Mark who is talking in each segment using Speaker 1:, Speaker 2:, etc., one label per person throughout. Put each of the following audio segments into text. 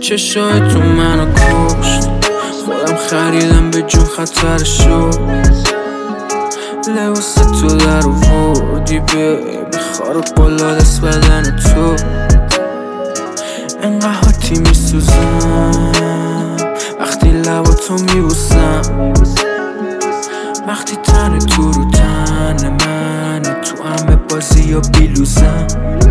Speaker 1: چشای تو منو کشت، خودم خریدم به جون خطرشو. لباس تو در آوردی خارق بالا دست بدن تو. انقدر حاتی میسوزم وقتی لباتو میبوسم، وقتی تن تو رو تن منه، تو همه بازی یا بیلوزم.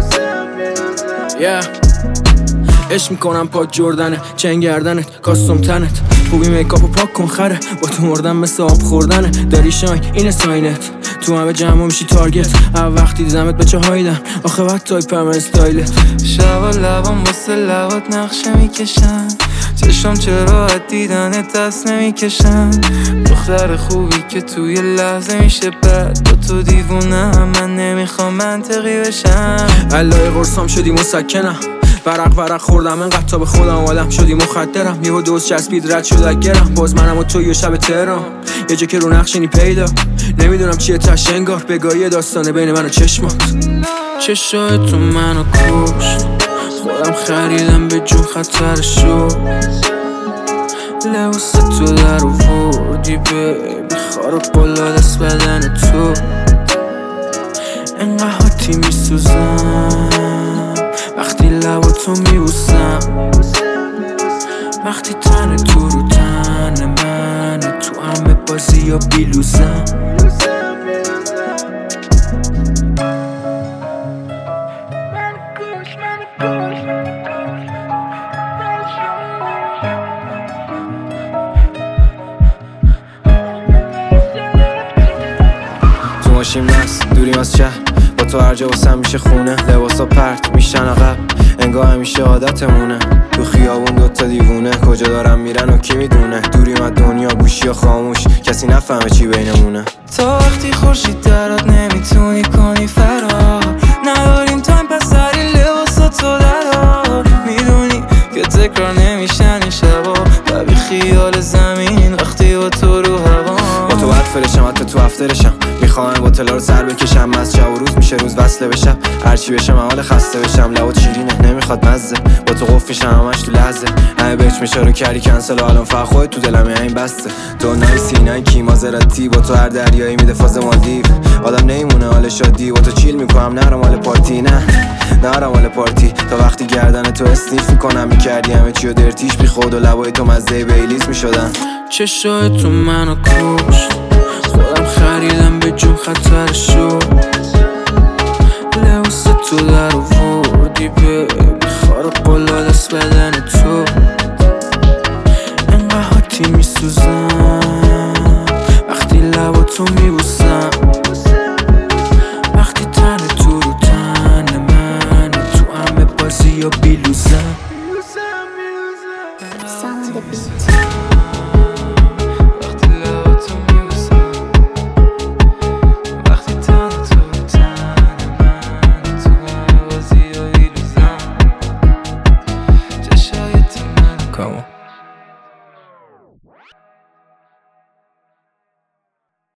Speaker 1: عشق میکنم پاک جردنه، چنگ گردنت کاستوم تنت، خوبی میکاپو پاک کن خره، با تو مردم مثل آب خوردنه. داری شاین اینه ساینت، تو همه جمع میشی تارگت. وقتی دیدمت به چه هایدن، آخه وقت تایپم استایلت.
Speaker 2: شبا لبام واسه لبات نقشه میکشن، چشم چرا دیدنت دست نمیکشن. دختر خوبی که توی لحظه میشه بد، با تو دیوونه من نمیخوام منطقی بشم.
Speaker 1: علای قرصام شدی مسکنم، ورق خوردم انقدر تا به خودم آدم شدی مخدرم. یهو دوز چسبید رد شد گرم، باز منم و تو یه شب تهران، یه جا که رو نقشینی پیدا. نمیدونم چیه تش انگار بگاهی داستانه بین من و چشمات. چشای تو منو کشت، خودم خریدم به جون خطرشو. لباس تو در آوردی خارق بالا دست بدن تو. انقدر حاتی میسوزم وقتی لباتو میبوسم، وقتی تن تو رو تن منه، تو همه بازی یا بیلوزم.
Speaker 3: تو ماشین مست دوریم از شهر، با تو هر جا واسم میشه خونه. لباسا پرت میشن عقب، انگار همیشه عادتمونه. تو خیابون دوتا دیوونه، کجا دارم میرن و کی میدونه. دوریم از دنیا گوشی یا خاموش، کسی نفهمه چی بینمونه.
Speaker 2: تا وقتی خورشید درات نمیتونی کنی فرار، نداریم تایم پس سری لباسا تو درار. میدونی که تکرار نمیشن این شبا، و بی خیال زمین وقتی با تو رو هوا.
Speaker 3: با تو باید فرشم حتی تو افترشم، میخوام با تلا رو سر بکشم. از شب و روز میشه روز وصله بشم، هرچی بشم حال خسته بشم. لبات شیرینه نمیخواد مزه، با تو قف میشم همش تو لحظه. همه بچ میشه رو کردی کنسل و الان فقط خودت تو دلم این بسته. تو نایسی نه کیما زراتی، با تو هر دریایی میده فاز مالدیو. آدم نمیمونه حال شادی، با تو چیل میکنم نرم حال پارتی. نرم حال پارتی تا وقتی گردن تو اسنیف میکنم. میکردی همه چی و درتیش بی خود و لبای تو مزه بیلیز میشدن.
Speaker 1: چشای تو منو کشت، خودم خریدم به جون خطرشو. لباس تو در آوردی خارق بالا دست بدن تو. انقدر حاتی میسوزم وقتی لباتو میبوسم، وقتی تن تو رو تن منه، تو همه بازی یا بیلوزم.